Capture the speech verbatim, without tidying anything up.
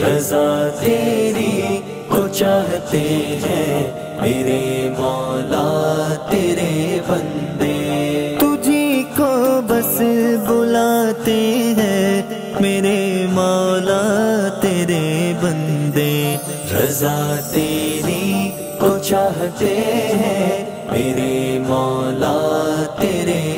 रज़ा तेरी को चाहते हैं मेरे मौला तेरे बंदे। तुझी को बस बुलाते हैं मेरे मौला तेरे बंदे। रज़ा तेरी को चाहते हैं मेरे मौला तेरे